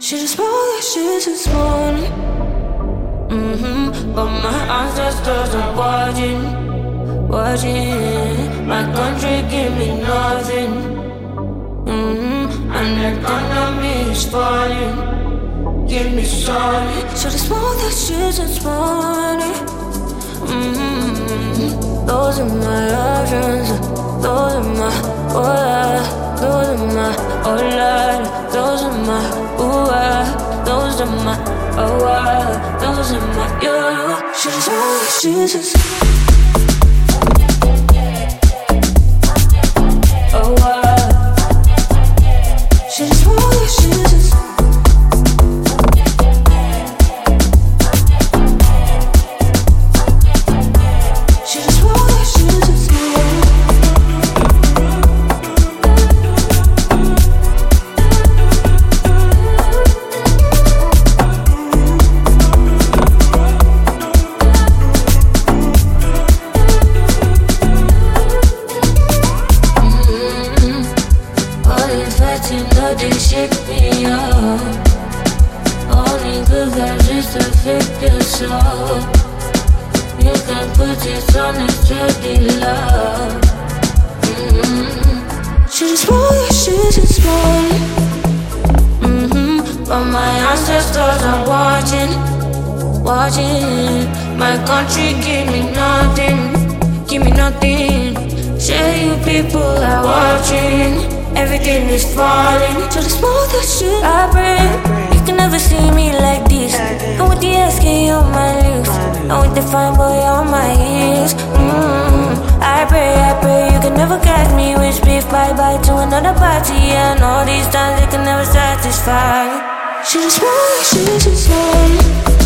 She just spoke like shit this morning. But my eyes just doesn't watching. My country give me nothing. And the economy is falling. Give me solid. She just spoke like shit this morning. Those are my options. Those are my those are my those are my those are my those are my she just spoke like shit this she just spoke like shit this they shake me up. Only good guys just to fix this up. You can put this on a steady love. She just spoke like shit this morning. But my ancestors are watching. My country give me nothing. Say you people are watching. Everything is falling to the smoke that shit I breathe. You can never see me like this. And with the SK on my lips, and with the fine boy on my heels. I pray you can never catch me with beef. Bye to another party. And all these times they can never satisfy. She just spoke like shit this morning.